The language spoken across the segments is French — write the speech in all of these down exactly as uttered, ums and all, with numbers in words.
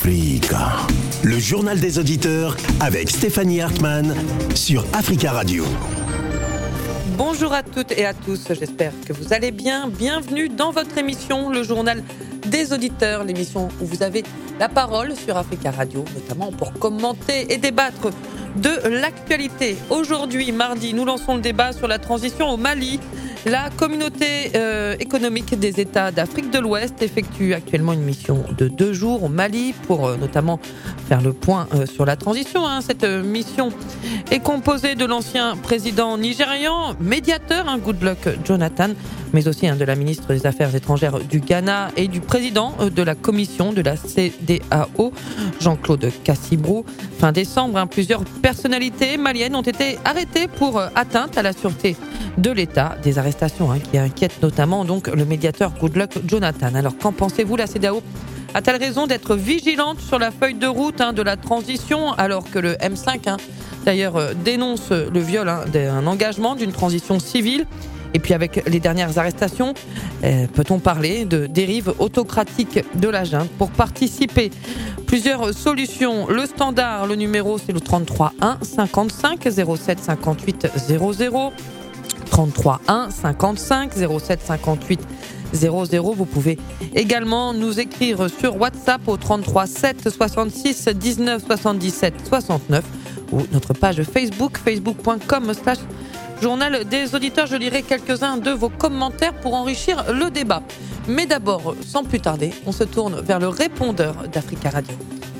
Africa. Le journal des auditeurs avec Stéphanie Hartmann sur Africa Radio. Bonjour à toutes et à tous, j'espère que vous allez bien. Bienvenue dans votre émission, le journal des auditeurs, l'émission où vous avez la parole sur Africa Radio, notamment pour commenter et débattre de l'actualité. Aujourd'hui, mardi, nous lançons le débat sur la transition au Mali. La communauté euh, économique des États d'Afrique de l'Ouest effectue actuellement une mission de deux jours au Mali pour euh, notamment faire le point euh, sur la transition. Hein. Cette euh, mission est composée de l'ancien président nigérian, médiateur, hein, Goodluck Jonathan, mais aussi hein, de la ministre des Affaires étrangères du Ghana et du président euh, de la commission de la C E D A O, Jean-Claude Cassibrou. Fin décembre, hein, plusieurs personnalités maliennes ont été arrêtées pour euh, atteinte à la sûreté de l'État, des arrestations hein, qui inquiètent notamment donc le médiateur Goodluck Jonathan. Alors qu'en pensez-vous? La C E D A O a-t-elle raison d'être vigilante sur la feuille de route hein, de la transition, alors que le M cinq hein, d'ailleurs euh, dénonce le viol hein, d'un engagement d'une transition civile? Et puis avec les dernières arrestations, euh, peut-on parler de dérive autocratique de la junte? Pour participer, plusieurs solutions. Le standard, le numéro c'est le trente-trois un cinquante-cinq zéro sept cinquante-huit zéro zéro. trente-trois un cinquante-cinq zéro sept cinquante-huit zéro zéro. Vous pouvez également nous écrire sur WhatsApp au trente-trois sept soixante-six dix-neuf soixante-dix-sept soixante-neuf ou notre page Facebook, facebook point com slash journal des auditeurs. Je lirai quelques-uns de vos commentaires pour enrichir le débat. Mais d'abord, sans plus tarder, on se tourne vers le répondeur d'Africa Radio.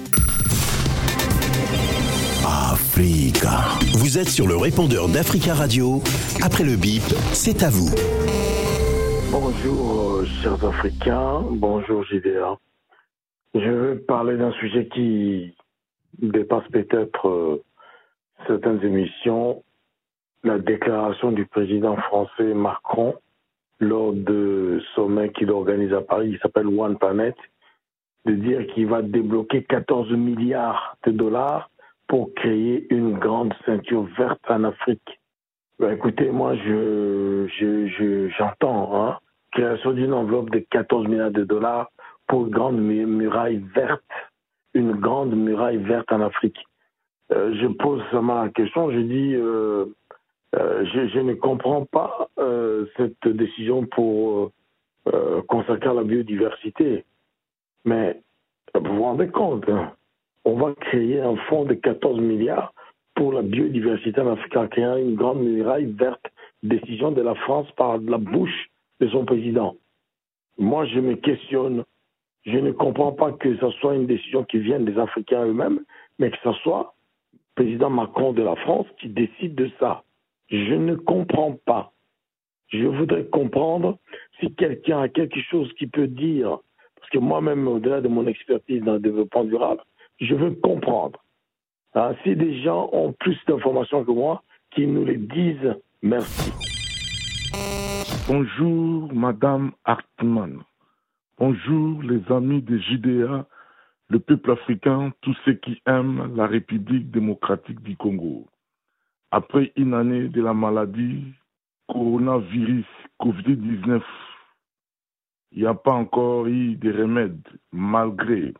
Africa. Vous êtes sur le répondeur d'Africa Radio. Après le bip, c'est à vous. Bonjour, euh, chers Africains. Bonjour, J D A. Je vais parler d'un sujet qui dépasse peut-être euh, certaines émissions. La déclaration du président français Macron lors du sommet qu'il organise à Paris, qui s'appelle One Planet, de dire qu'il va débloquer quatorze milliards de dollars pour créer une grande ceinture verte en Afrique. Ben écoutez, moi, je, je, je, j'entends, hein, création d'une enveloppe de quatorze milliards de dollars pour une grande muraille verte, une grande muraille verte en Afrique. Euh, je pose seulement la question, je dis, euh, euh, je, je ne comprends pas euh, cette décision pour euh, consacrer à la biodiversité. Mais vous vous rendez compte, hein, on va créer un fonds de quatorze milliards pour la biodiversité en Afrique en créant une grande muraille verte, décision de la France par la bouche de son président. Moi, je me questionne. Je ne comprends pas que ce soit une décision qui vienne des Africains eux-mêmes, mais que ce soit le président Macron de la France qui décide de ça. Je ne comprends pas. Je voudrais comprendre si quelqu'un a quelque chose qui peut dire, parce que moi-même, au-delà de mon expertise dans le développement durable, je veux comprendre. Hein, si des gens ont plus d'informations que moi, qu'ils nous les disent. Merci. Bonjour, Madame Hartmann. Bonjour, les amis de J D A, le peuple africain, tous ceux qui aiment la République démocratique du Congo. Après une année de la maladie coronavirus covid dix-neuf, il n'y a pas encore eu de remède, malgré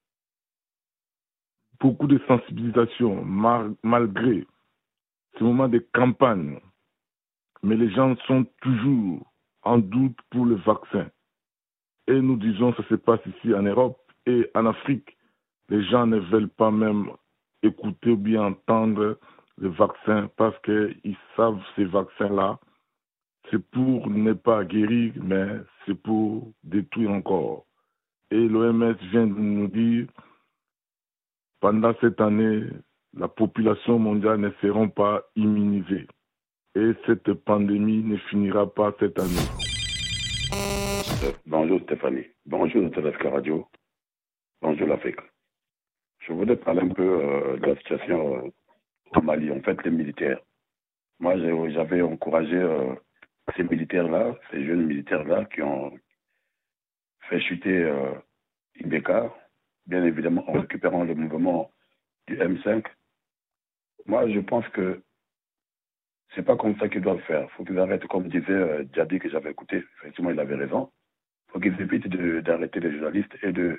beaucoup de sensibilisation, mar- malgré ce moment de campagne. Mais les gens sont toujours en doute pour le vaccin. Et nous disons que ça se passe ici en Europe et en Afrique. Les gens ne veulent pas même écouter ou bien entendre le vaccin parce qu'ils savent que ces vaccins-là, c'est pour ne pas guérir, mais c'est pour détruire encore. Et l'O M S vient de nous dire, pendant cette année, la population mondiale ne sera pas immunisée. Et cette pandémie ne finira pas cette année. Bonjour Stéphanie. Bonjour Africa Radio. Bonjour l'Afrique. Je voudrais parler un peu euh, de la situation euh, au Mali, en fait les militaires. Moi j'avais encouragé euh, ces militaires-là, ces jeunes militaires-là qui ont fait chuter euh, Ibeka, bien évidemment en récupérant le mouvement du M cinq. Moi je pense que c'est pas comme ça qu'ils doivent faire. Il faut qu'ils arrêtent, comme disait euh, Djadi que j'avais écouté, effectivement il avait raison. Il faut qu'ils évitent de, d'arrêter les journalistes et de,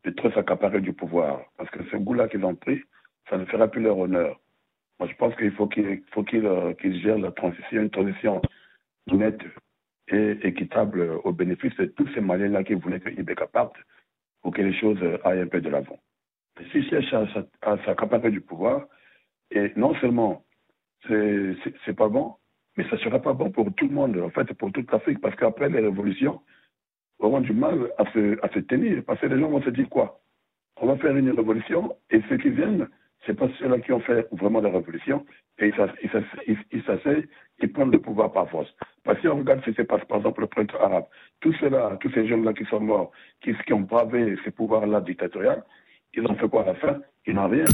de trop s'accaparer du pouvoir. Parce que ce goût-là qu'ils ont pris, ça ne fera plus leur honneur. Moi, je pense qu'il faut qu'ils, faut qu'ils, euh, qu'ils gèrent la transition, une transition nette et équitable au bénéfice de tous ces Maliens-là qui voulaient que Ibeka parte pour que les choses aillent un peu de l'avant. S'ils cherchent à, à s'accaparer du pouvoir, et non seulement c'est, c'est, c'est pas bon, mais ça ne sera pas bon pour tout le monde, en fait, pour toute l'Afrique, parce qu'après les révolutions, on aura du mal à se, à se tenir, parce que les gens vont se dire quoi? On va faire une révolution, et ceux qui viennent, ce n'est pas ceux-là qui ont fait vraiment la révolution, et ils s'asseyent, ils prennent le pouvoir par force. Parce que si on regarde ce qui se passe, par exemple, le printemps arabe, tous ceux-là, tous ces jeunes-là qui sont morts, qui, qui ont bravé ces pouvoirs-là dictatoriaux, ils ont fait quoi à la fin? Ils n'ont rien.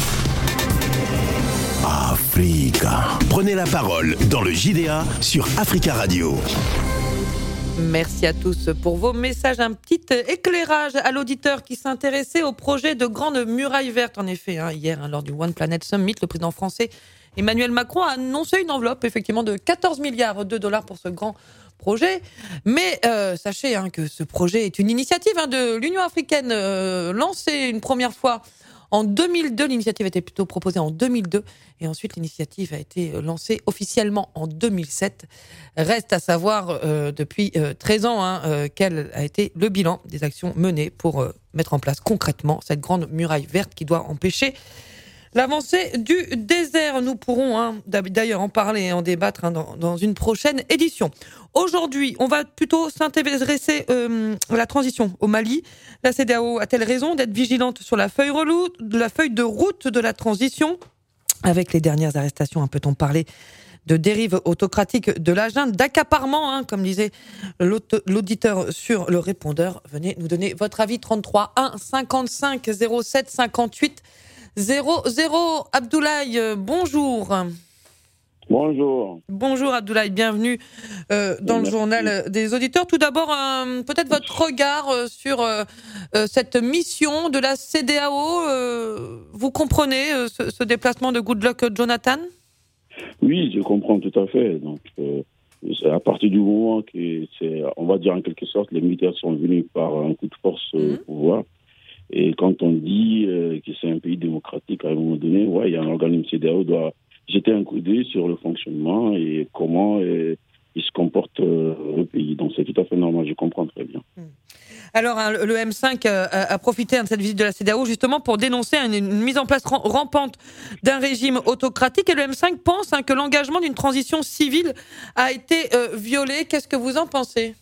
Africa. Prenez la parole dans le J D A sur Africa Radio. Merci à tous pour vos messages. Un petit éclairage à l'auditeur qui s'intéressait au projet de grande muraille verte. En effet, hein, hier, hein, lors du One Planet Summit, le président français Emmanuel Macron a annoncé une enveloppe effectivement de quatorze milliards de dollars pour ce grand projet. Mais euh, sachez hein, que ce projet est une initiative hein, de l'Union africaine euh, lancée une première fois en deux mille deux. L'initiative a été plutôt proposée en deux mille deux et ensuite l'initiative a été lancée officiellement en deux mille sept. Reste à savoir euh, depuis euh, treize ans hein, euh, quel a été le bilan des actions menées pour euh, mettre en place concrètement cette grande muraille verte qui doit empêcher l'avancée du désert. Nous pourrons hein, d'ailleurs en parler et en débattre hein, dans, dans une prochaine édition. Aujourd'hui, on va plutôt s'intéresser euh, à la transition au Mali. La CEDEAO a-t-elle raison d'être vigilante sur la feuille, relou, de la feuille de route de la transition? Avec les dernières arrestations, hein, peut-on parler de dérive autocratique de la junte, d'accaparement, hein, comme disait l'auditeur sur le répondeur. Venez nous donner votre avis. Trente-trois un cinquante-cinq zéro sept cinquante-huit zéro zéro. Abdoulaye, bonjour. Bonjour. Bonjour Abdoulaye, bienvenue euh, dans Merci. Le journal des auditeurs. Tout d'abord, euh, peut-être votre regard euh, sur euh, euh, cette mission de la CEDEAO. Euh, vous comprenez euh, ce, ce déplacement de Goodluck Jonathan? Oui, je comprends tout à fait. Donc, euh, c'est à partir du moment que, c'est, on va dire en quelque sorte, les militaires sont venus par un coup de force euh, mmh. au pouvoir. Et quand on dit euh, que c'est un pays démocratique, à un moment donné, ouais, il y a un organisme CEDEAO doit jeter un coup d'œil sur le fonctionnement et comment euh, il se comporte euh, le pays. Donc c'est tout à fait normal, je comprends très bien. Alors hein, le M cinq a, a profité hein, de cette visite de la CEDEAO justement pour dénoncer une, une mise en place rampante d'un régime autocratique, et le M cinq pense hein, que l'engagement d'une transition civile a été euh, violé. Qu'est-ce que vous en pensez?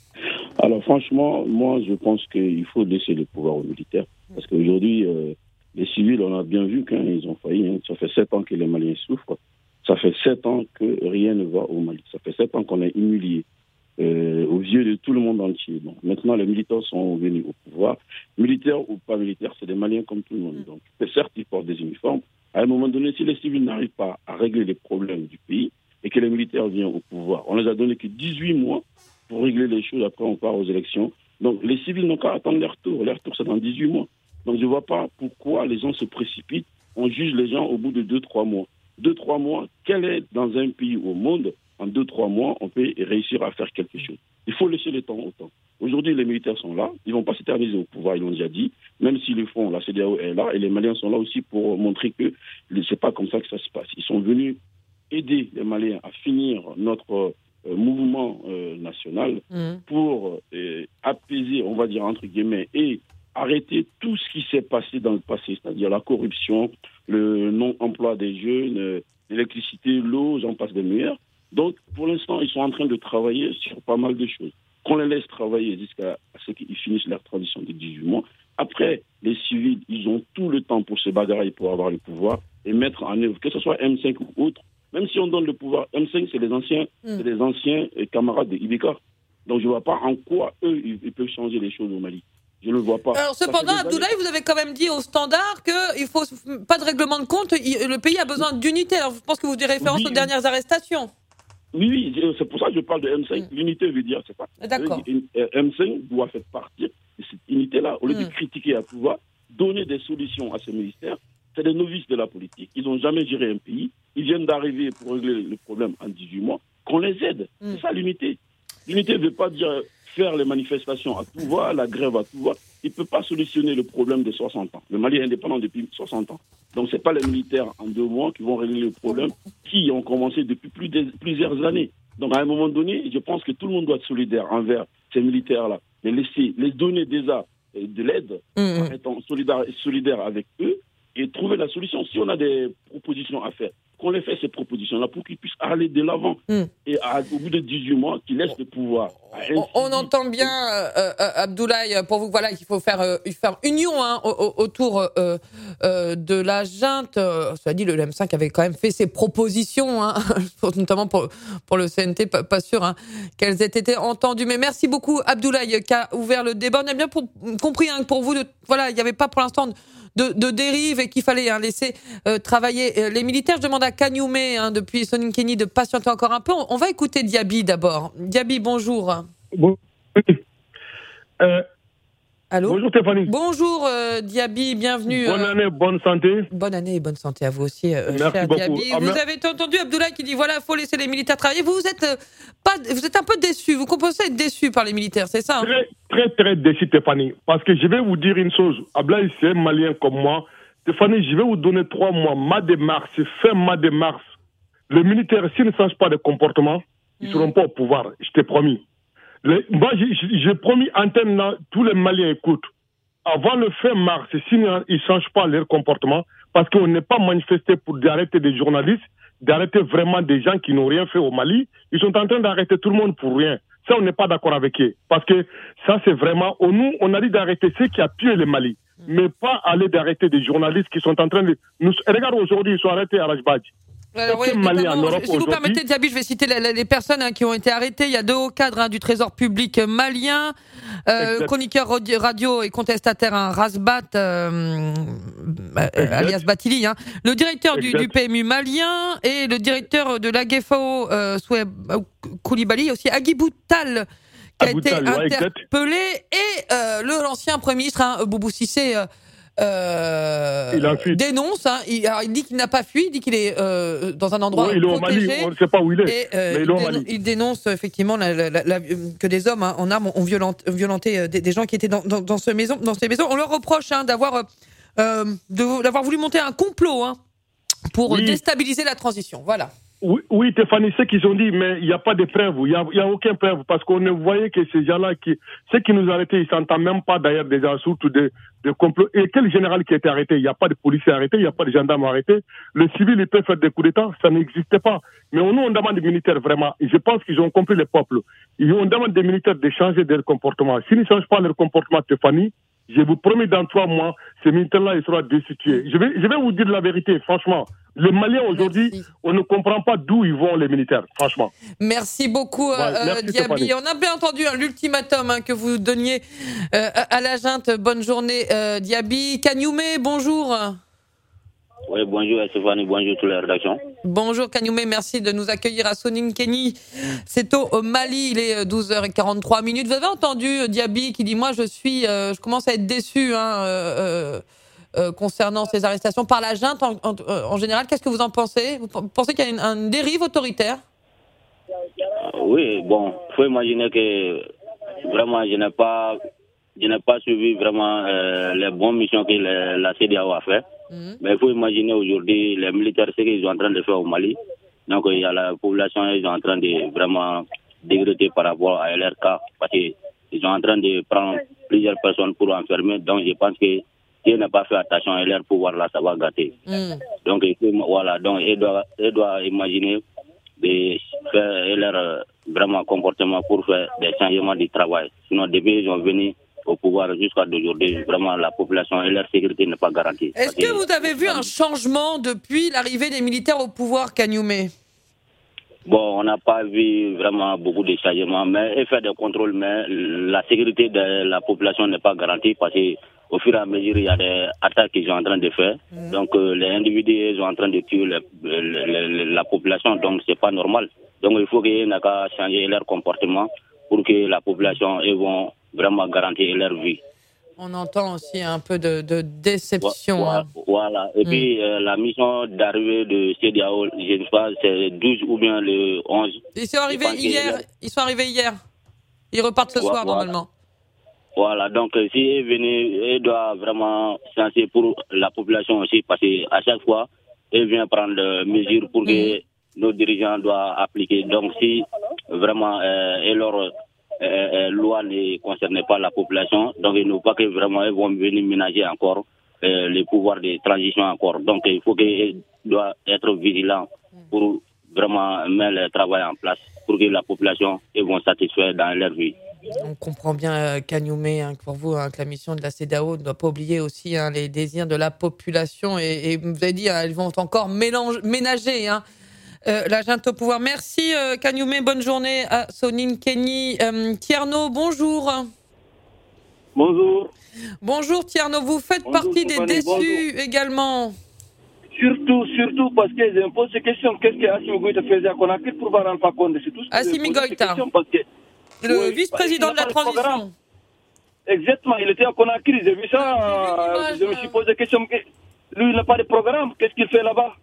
Alors franchement, moi je pense qu'il faut laisser le pouvoir aux militaires, parce qu'aujourd'hui euh, les civils, on a bien vu qu'ils ont failli. Hein. Ça fait sept ans que les Maliens souffrent. Ça fait sept ans que rien ne va au Mali. Ça fait sept ans qu'on est humilié euh, aux yeux de tout le monde entier. Donc maintenant, les militaires sont venus au pouvoir. Militaires ou pas militaires, c'est des Maliens comme tout le monde. Donc certes, ils portent des uniformes. À un moment donné, si les civils n'arrivent pas à régler les problèmes du pays et que les militaires viennent au pouvoir, on les a donné que dix-huit mois pour régler les choses. Après, on part aux élections. Donc les civils n'ont qu'à attendre leur tour. Leur tour, c'est dans dix-huit mois. Donc, je ne vois pas pourquoi les gens se précipitent. On juge les gens au bout de deux trois mois. deux trois mois, quel est dans un pays au monde, en deux trois mois, on peut réussir à faire quelque chose? Il faut laisser le temps au temps. Aujourd'hui, les militaires sont là. Ils ne vont pas s'éterniser au pouvoir, ils l'ont déjà dit. Même s'ils le font, la CEDEAO est là. Et les Maliens sont là aussi pour montrer que ce n'est pas comme ça que ça se passe. Ils sont venus aider les Maliens à finir notre euh, mouvement euh, national mmh. pour euh, apaiser, on va dire, entre guillemets, et arrêter tout ce qui s'est passé dans le passé, c'est-à-dire la corruption, le non-emploi des jeunes, l'électricité, l'eau, j'en passe des meilleurs. Donc, pour l'instant, ils sont en train de travailler sur pas mal de choses. Qu'on les laisse travailler jusqu'à ce qu'ils finissent leur transition de dix-huit mois. Après, les civils, ils ont tout le temps pour se bagarrer, pour avoir le pouvoir et mettre en œuvre, que ce soit M cinq ou autre. Même si on donne le pouvoir, M cinq, c'est les anciens, mmh. c'est les anciens camarades de Ibeka. Donc, je ne vois pas en quoi, eux, ils peuvent changer les choses au Mali. Je ne le vois pas. Alors cependant, Abdoulaye, vous avez quand même dit au Standard qu'il ne faut pas de règlement de compte, le pays a besoin d'unité. Alors je pense que vous faites référence oui. aux dernières arrestations. Oui, oui, c'est pour ça que je parle de M cinq. Mmh. L'unité veut dire, c'est ça. D'accord. M cinq doit faire partie de cette unité-là. Au lieu mmh. de critiquer à pouvoir, donner des solutions à ces ministères. C'est des novices de la politique. Ils n'ont jamais géré un pays. Ils viennent d'arriver pour régler le problème en dix-huit mois. Qu'on les aide. Mmh. C'est ça l'unité. L'unité ne veut pas dire faire les manifestations à tout va, la grève à tout va. Il ne peut pas solutionner le problème des soixante ans. Le Mali est indépendant depuis soixante ans. Donc, ce n'est pas les militaires en deux mois qui vont régler le problème qui ont commencé depuis plus de, plusieurs années. Donc, à un moment donné, je pense que tout le monde doit être solidaire envers ces militaires-là. Les laisser, les donner déjà de l'aide, mmh. en étant solidaire, solidaire avec eux et trouver la solution. Si on a des propositions à faire, qu'on les fait ces propositions-là pour qu'ils puissent aller de l'avant. Mm. Et à, au bout de dix-huit mois, qu'ils laissent le pouvoir. On, on entend bien, euh, euh, Abdoulaye, pour vous, voilà, qu'il faut faire, euh, faire union hein, autour euh, euh, de la junte. Euh, cela dit, le M cinq avait quand même fait ses propositions, hein, notamment pour, pour le C N T, pas, pas sûr hein, qu'elles aient été entendues. Mais merci beaucoup, Abdoulaye, qui a ouvert le débat. On a bien pour, compris hein, que pour vous, de, voilà, il n'y avait pas pour l'instant... De, De, de dérive et qu'il fallait hein, laisser euh, travailler euh, les militaires. Je demande à Kagnoumé, hein, depuis Soninkény, de patienter encore un peu. On, on va écouter Diaby d'abord. Diaby, bonjour. Bon. Euh, Allô ? Bonjour Stéphanie. Bonjour euh, Diaby, bienvenue. Bonne euh, année, bonne santé. Bonne année et bonne santé à vous aussi, euh, Merci cher beaucoup. Diaby. Ah, vous mer- avez entendu Abdoulaye qui dit voilà, il faut laisser les militaires travailler. Vous, vous êtes euh, pas, vous êtes un peu déçu. Vous commencez à être déçu par les militaires, c'est ça hein ? Très, très, très déçu Stéphanie. Parce que je vais vous dire une chose. Abdoulaye, c'est un Malien comme moi. Stéphanie, je vais vous donner trois mois. Mois de mars, fin mois de mars. Les militaires, s'ils ne changent pas de comportement, ils ne mmh. seront pas au pouvoir. Je t'ai promis. Les, moi, j'ai, j'ai promis antenne là, tous les Maliens écoutent. Avant le fin mars, s'ils ne changent pas leur comportement, parce qu'on n'est pas manifesté pour arrêter des journalistes, d'arrêter vraiment des gens qui n'ont rien fait au Mali, ils sont en train d'arrêter tout le monde pour rien. Ça, on n'est pas d'accord avec eux. Parce que ça, c'est vraiment... Nous, on a dit d'arrêter ceux qui ont tué le Mali, mais pas aller d'arrêter des journalistes qui sont en train de... Nous... Regarde, aujourd'hui, ils sont arrêtés à Rajbad. Alors, oui, si vous permettez, Diaby, je vais citer les, les personnes hein, qui ont été arrêtées. Il y a deux hauts cadres hein, du Trésor public malien, euh, chroniqueur radio et contestataire hein, Rasbat, euh, euh, alias Batili, hein, le directeur du, du P M U malien et le directeur de l'A G F O, euh, Soueb Koulibaly, aussi Agui Boutal, qui a été ouais, interpellé, et euh, le, l'ancien Premier ministre, hein, Boubou Cissé, euh, Euh, il dénonce, hein, il, alors il dit qu'il n'a pas fui, il dit qu'il est euh, dans un endroit oui, il est protégé. Au Mali, on ne sait pas où il est. Et, euh, mais il, il, est au dénonce, Mali. il dénonce effectivement la, la, la, la, que des hommes hein, en armes ont violenté, violenté des, des gens qui étaient dans, dans, dans, ce maison, dans ces maisons. On leur reproche hein, d'avoir, euh, de, d'avoir voulu monter un complot hein, pour oui. déstabiliser la transition. Voilà. Oui, oui, Stéphanie, ce qu'ils ont dit, mais il n'y a pas de preuve, il n'y a, y a aucune preuve, parce qu'on voyait que ces gens-là, qui, ceux qui nous arrêtaient, ils ne s'entendent même pas d'ailleurs des insultes, de, de complots. Et quel général qui a été arrêté ? Il n'y a pas de policiers arrêtés, il n'y a pas de gendarmes arrêtés. Le civil, il peut faire des coups d'État, ça n'existait pas. Mais nous, on demande des militaires vraiment, et je pense qu'ils ont compris le peuple. Et on demande des militaires de changer leur comportement. S'ils ne changent pas leur comportement, Stéphanie, je vous promets, dans trois mois, ces militaires-là, ils seront destitués. Je vais, je vais vous dire la vérité, franchement. Les Maliens, aujourd'hui, merci. On ne comprend pas d'où ils vont, les militaires, franchement. Merci beaucoup, ouais, euh, merci, Diaby. On a bien entendu hein, l'ultimatum hein, que vous donniez euh, à la junte. Bonne journée, euh, Diaby. Kagnoumé, bonjour. Oui, bonjour Stéphanie, bonjour toute la rédaction. Bonjour Kagnoumé, merci de nous accueillir à Soninkény. C'est au Mali, il est douze heures quarante-trois minutes. Vous avez entendu Diaby qui dit « Moi, je suis, euh, je commence à être déçu hein, euh, euh, concernant ces arrestations par la junte en, en, en général. Qu'est-ce que vous en pensez ? Vous pensez qu'il y a une, une dérive autoritaire ? Oui, bon, il faut imaginer que vraiment, je n'ai pas, je n'ai pas suivi vraiment euh, les bonnes missions que le, la C E D E A O a fait. Mmh. Mais il faut imaginer aujourd'hui les militaires, ce qu'ils sont en train de faire au Mali. Donc il y a la population, ils sont en train de vraiment dégrader par rapport à leur cas. Parce qu'ils sont en train de prendre plusieurs personnes pour enfermer. Donc je pense que s'ils n'ont pas fait attention à leur pouvoir là, ça va gâter. Mmh. Donc il faut, voilà, donc ils doivent, ils doivent imaginer de faire leur vraiment comportement pour faire des changements du travail. Sinon depuis ils ont venu au pouvoir jusqu'à d'aujourd'hui, vraiment la population et leur sécurité n'est pas garantie. Est-ce que vous avez vu un changement depuis l'arrivée des militaires au pouvoir, Kagnoumé ? Bon, on n'a pas vu vraiment beaucoup de changements, mais et faire des contrôles, mais la sécurité de la population n'est pas garantie parce qu'au fur et à mesure, il y a des attaques qu'ils sont en train de faire. Mmh. Donc euh, les individus sont en train de tuer le, le, le, la population, donc c'est pas normal. Donc il faut qu'ils n'aient qu'à changer leur comportement pour que la population ils vont vraiment garantir leur vie. On entend aussi un peu de, de déception. Voilà. Hein. voilà. Et mmh. puis, euh, la mission d'arrivée de C E D E A O, je ne sais pas, c'est le douze ou bien le onze. Ils sont arrivés hier. Que... Ils sont arrivés hier. Ils repartent ce Voilà. soir, normalement. Voilà, donc euh, si il venait, il doit vraiment censer pour la population aussi, parce qu'à chaque fois, il vient prendre des mesures pour que nos dirigeants doivent appliquer. Donc si vraiment euh, et leur euh, euh, loi ne concernait pas la population, donc il ne faut pas que vraiment ils vont venir ménager encore euh, les pouvoirs de transition encore. Donc il faut qu'ils doivent être vigilants pour vraiment mettre le travail en place pour que la population ils vont satisfaire dans leur vie. On comprend bien, euh, Kagnoumé, hein, que pour vous, hein, que la mission de la CEDEAO ne doit pas oublier aussi hein, les désirs de la population. Et, et vous avez dit, hein, elles vont encore mélange, ménager hein, euh, la junte au pouvoir. Merci, euh, Kagnoumé. Bonne journée à Sonine Kenny. Euh, Tierno, bonjour. Bonjour. Bonjour, Tierno. Vous faites Bonjour, partie des Stéphanie, déçus bonjour. également. Surtout, surtout parce que je me pose ces questions. Qu'est-ce que Assimi Goïta faisait à Conakry pour voir Alpha Condé? C'est tout ce que Assimi je me pose ces Goïta. questions parce que Le oui, vice-président il de la n'a pas transition. programme. Exactement, il était à Conakry, j'ai vu ça. Ah, euh, je me suis posé la question. que- Lui, il n'a pas de programme. Qu'est-ce qu'il fait là-bas?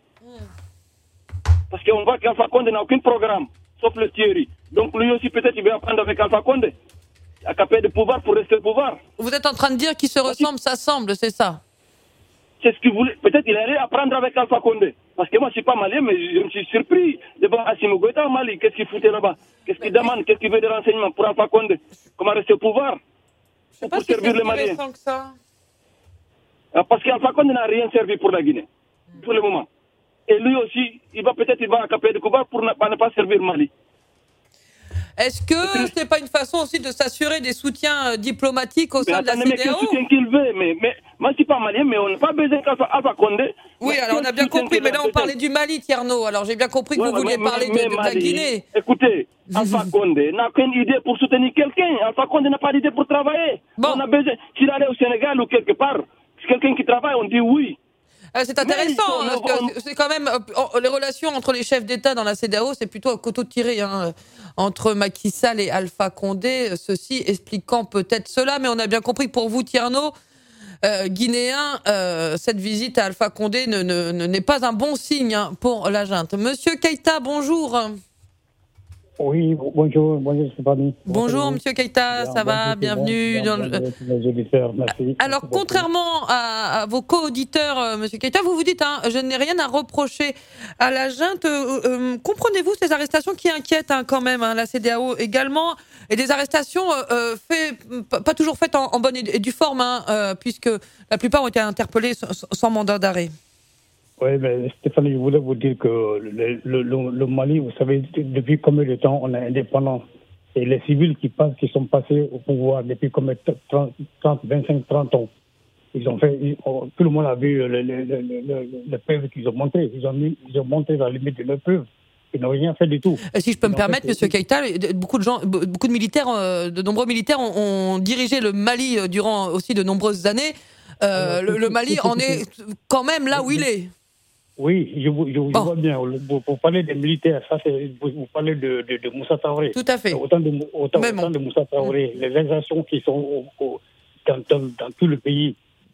Parce qu'on voit qu'Alpha Condé n'a aucun programme, sauf le Thierry. Donc lui aussi, peut-être, il va apprendre avec Alpha Condé. À capter de pouvoir pour rester au pouvoir. Vous êtes en train de dire qu'ils se ressemblent, s'assemblent, c'est ça? C'est ce qu'il voulait. Peut-être qu'il allait apprendre avec Alpha Condé. Parce que moi, je ne suis pas malien, mais je me suis surpris de voir Assimi Goïta au Mali. Qu'est-ce qu'il foutait là-bas? Qu'est-ce qu'il demande? Qu'est-ce qu'il veut de renseignements pour Alpha Condé? Comment rester au pouvoir? Je sais pas Pour si servir c'est les Maliens. intéressant que ça. Ah, parce qu'Alpha Condé n'a rien servi pour la Guinée, pour le moment. Et lui aussi, il va peut-être il va accaparer de pouvoir pour ne, pour ne pas servir Mali. Est-ce que ce n'est pas une façon aussi de s'assurer des soutiens euh, diplomatiques au Mais sein de la attendez, mais quel CEDEAO? soutien qu'il veut, mais, mais moi je suis pas malien, mais on n'a pas besoin qu'Alpha Alpha Condé. Oui, Mais alors on quel a bien soutien compris, qu'il mais a là on besoin? parlait du Mali, Tierno. Alors j'ai bien compris que Ouais, vous vouliez mais- parler mais de, de la Mali, Guinée. Écoutez, Alpha Condé n'a aucune idée pour soutenir quelqu'un. Alpha Condé n'a pas d'idée pour travailler. Bon. On a besoin, s'il allait au Sénégal ou quelque part, c'est quelqu'un qui travaille, on dit oui. Euh, c'est intéressant, Mais hein, on- parce on- que c'est quand même euh, oh, les relations entre les chefs d'État dans la CEDEAO, c'est plutôt un couteau tiré hein, entre Macky Sall et Alpha Condé. Ceci expliquant peut-être cela, mais on a bien compris que pour vous, Tierno, euh, guinéen, euh, cette visite à Alpha Condé ne, ne, ne- n'est pas un bon signe hein, pour la junte. Monsieur Keïta, bonjour. Oui, bonjour, bonjour Stéphanie. Bonjour, Monsieur Keïta, ça va? Bienvenue dans le... les auditeurs, merci. Alors, Merci contrairement à, à vos co-auditeurs, euh, Monsieur Keïta, vous vous dites, hein, je n'ai rien à reprocher à la junte. Euh, euh, comprenez-vous ces arrestations qui inquiètent hein, quand même hein, la CEDEAO également, et des arrestations euh, euh, fait, p- pas toujours faites en, en bonne et due forme, hein, euh, puisque la plupart ont été interpellés sans, sans mandat d'arrêt. Oui, mais Stéphanie, je voulais vous dire que le, le, le, le Mali, vous savez, depuis combien de temps on est indépendant? Et les civils qui passent, qui sont passés au pouvoir depuis combien de trente, trente, vingt-cinq, trente ans. Ils ont fait, ils, oh, tout le monde a vu le, le, le, le, le preuve qu'ils ont montré. Ils ont, mis, ils ont montré la limite de leur preuve. Ils n'ont rien fait du tout. Et si je peux Ils me ont permettre, fait- Monsieur Keïta, beaucoup de gens, beaucoup de militaires, euh, de nombreux militaires ont, ont dirigé le Mali euh, durant aussi de nombreuses années. Euh, Alors, le, le tout- Mali tout- en tout- est quand même là où il est. Oui, je, vous- je, vous- je Bon. vois bien. Vous, vous parlez des militaires, ça c'est, vous, vous parlez de, de, de Moussa Traoré. Tout à fait. Autant de, autant, Même autant on- de Moussa Traoré, les organisations qui sont au- au- dans, dans, dans tout le pays,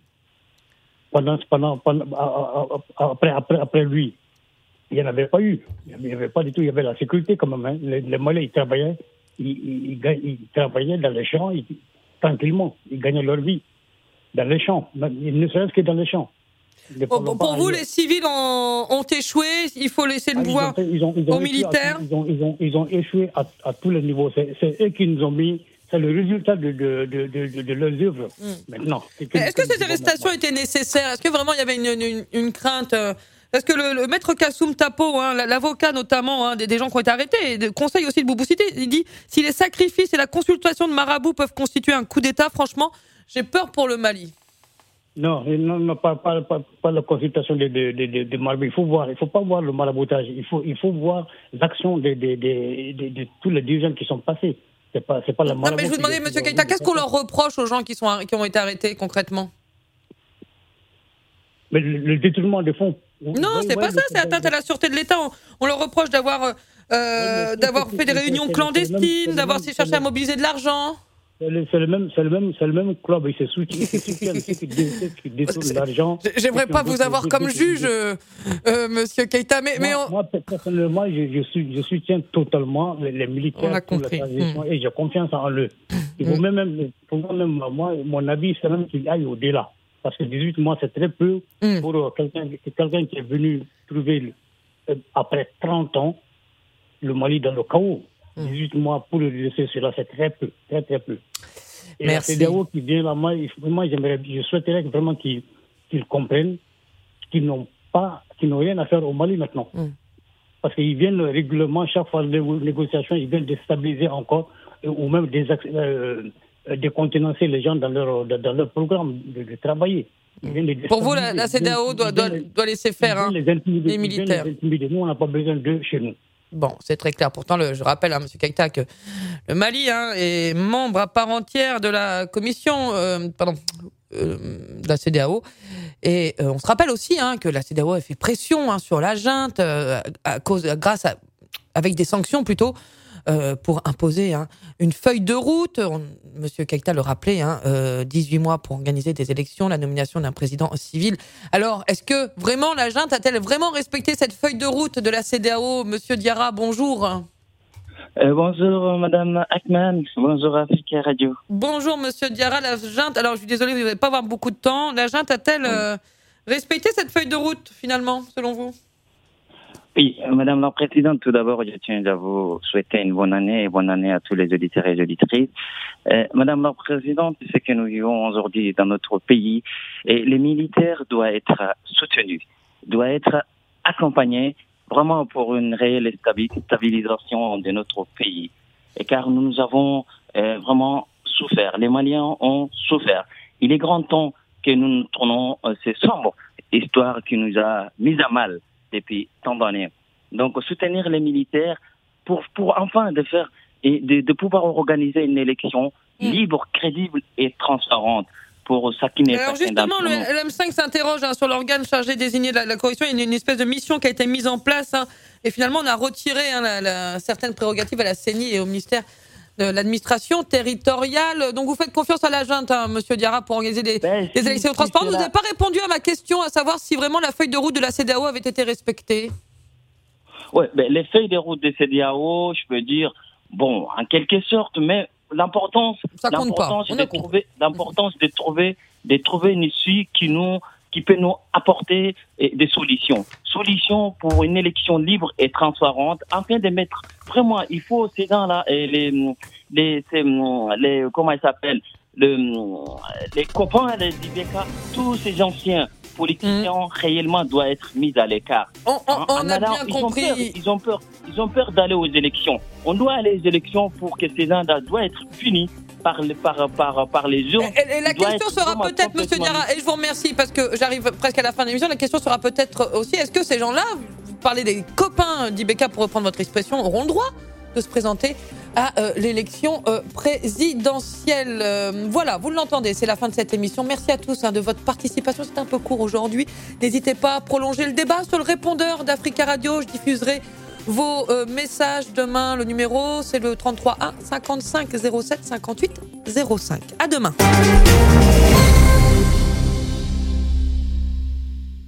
pendant, pendant, pendant, a- a- a- après, après, après lui, il n'y en avait pas eu. Il n'y avait pas du tout. Il y avait la sécurité quand même. Hein. Les, les Maliens, ils travaillaient, ils, ils, ils, gagne- ils travaillaient dans les champs ils- tranquillement. Ils gagnaient leur vie dans les champs, même- ne serait-ce que dans les champs. Ne Bon, parlons bon, pas pour vous, ailleurs. les civils ont, ont échoué. Il faut laisser le Ah, ils pouvoir ont fait- ils ont- ils ont aux échoué à militaires. tout- Ils ont, ils ont, ils ont échoué à, à tous les niveaux. C'est, c'est eux qui nous ont mis. C'est le résultat de, de, de, de, de leurs œuvres maintenant. C'est que- Mais Est-ce que ces nous arrestations étaient nécessaires? Est-ce que vraiment il y avait une, une, une crainte euh, Est-ce que le, le maître Kassoum Tapo, hein, l'avocat notamment, hein, des, des gens qui ont été arrêtés, et le conseil aussi de Boubou Cité, il dit si les sacrifices et la consultation de marabouts peuvent constituer un coup d'État, franchement, j'ai peur pour le Mali. Non, non, non, pas, pas, pas, pas la consultation de, de, de, de, de marabouts. Il faut voir, il faut pas voir le maraboutage. Il faut, il faut voir l'action de, de, de, de, de tous les dirigeants qui sont passés. C'est pas, c'est pas la Non, mais je vous demandais, Monsieur Keïta, qu'est-ce qu'on leur reproche aux gens qui, sont, qui ont été arrêtés concrètement? Mais le, le détournement des fonds. Non, c'est pas ça, c'est atteinte à la sûreté de l'État. On, on leur reproche d'avoir, euh, mais c'est- d'avoir c'est- fait des c'est- réunions c'est- c'est le même- c'est clandestines, le d'avoir même- cherché c'est à le- mobiliser de l'argent. C'est le, c'est le même, c'est le même, c'est le même club. Ils se soutiennent, ceux qui détournent l'argent. J'aimerais pas vous avoir comme juge, euh, euh, Monsieur Keïta, mais, mais moi, on... moi, personnellement, je, je, suis, je soutiens totalement les, les militaires pour la transition mmh. et j'ai confiance en eux. Il faut mmh. même, pour moi, même, moi, mon avis, c'est même qu'il aille au-delà. Parce que dix-huit mois, c'est très peu mmh. pour euh, quelqu'un, quelqu'un qui est venu trouver, euh, après trente ans, le Mali dans le chaos. dix-huit mois pour le laisser cela, c'est très peu, très très peu. Et Merci. la C D A O qui vient là, moi, moi j'aimerais, je souhaiterais vraiment qu'ils, qu'ils comprennent qu'ils n'ont pas, qu'ils n'ont rien à faire au Mali maintenant. Mm. Parce qu'ils viennent régulièrement, chaque fois les négociations, ils viennent déstabiliser encore, ou même des, euh, décontenancer les gens dans leur, dans leur programme de, de travailler. Pour vous, la, la C D A O doit, doit, doit laisser faire hein, les, les militaires. Les nous, on n'a pas besoin d'eux chez nous. Bon, c'est très clair. Pourtant, le, je rappelle à hein, M. Keïta que le Mali hein, est membre à part entière de la commission, euh, pardon, euh, de la C D A O. Et euh, on se rappelle aussi hein, que la C D A O a fait pression hein, sur la junte, euh, à cause, grâce à, avec des sanctions plutôt, euh, pour imposer hein, une feuille de route. On, M. Keïta le rappelait, hein, euh, dix-huit mois pour organiser des élections, la nomination d'un président civil. Alors, est-ce que vraiment la junte a-t-elle vraiment respecté cette feuille de route de la C D A O? Monsieur Diarra, bonjour. Euh, bonjour Madame Akman, bonjour Africa Radio. Bonjour Monsieur Diarra, la junte, alors je suis désolé, vous n'allez pas avoir beaucoup de temps. La junte a-t-elle euh, respecté cette feuille de route finalement, selon vous? Oui, Madame la Présidente, tout d'abord, je tiens à vous souhaiter une bonne année et bonne année à tous les auditeurs et les auditrices. Euh, Madame la Présidente, ce que nous vivons aujourd'hui dans notre pays, et les militaires doivent être soutenus, doivent être accompagnés vraiment pour une réelle stabilisation de notre pays. Et car nous avons euh, vraiment souffert, les Maliens ont souffert. Il est grand temps que nous nous tournons euh, ces sombres histoires qui nous a mis à mal depuis tant d'années. Donc, soutenir les militaires pour, pour enfin de faire et de, de pouvoir organiser une élection mmh. libre, crédible et transparente pour ça qui n'est Alors pas justement, le L M cinq s'interroge hein, sur l'organe chargé de désigner la, la corruption. Il y a une, une espèce de mission qui a été mise en place hein, et finalement, on a retiré hein, la, la, certaines prérogatives à la C E N I et au ministère de l'administration territoriale. Donc, vous faites confiance à la junte, hein, Monsieur Diarra, pour organiser des, ben, des si, élections si transparentes. Vous n'avez pas répondu à ma question, à savoir si vraiment la feuille de route de la C D A O avait été respectée. Oui, ben, les feuilles de route de C D A O, je peux dire, bon, en quelque sorte, mais l'importance, Ça compte l'importance, pas. de trouver, l'importance de trouver, de trouver une issue qui nous, qui peut nous apporter des solutions. Solutions pour une élection libre et transparente, afin de mettre vraiment, il faut ces gens-là, les, les, les, les comment ils s'appellent, le, les copains, les I B K, tous ces anciens politiciens mmh. réellement doivent être mis à l'écart. On, on, on en, en a allant, bien ils compris. Ont peur, ils ont peur, ils ont peur d'aller aux élections. On doit aller aux élections pour que ces gens-là doivent être punis par, par, par, par les urnes. Et, et la question sera peut-être, Monsieur Diarra, et je vous remercie parce que j'arrive presque à la fin de l'émission, la question sera peut-être aussi, est-ce que ces gens-là, vous parlez des copains d'I B K pour reprendre votre expression, auront le droit de se présenter à euh, l'élection euh, présidentielle. Euh, voilà, vous l'entendez, c'est la fin de cette émission. Merci à tous hein, de votre participation. C'est un peu court aujourd'hui. N'hésitez pas à prolonger le débat sur le répondeur d'Africa Radio. Je diffuserai vos euh, messages demain. Le numéro, c'est le trente-trois un cinquante-cinq zéro sept cinquante-huit zéro cinq. À demain.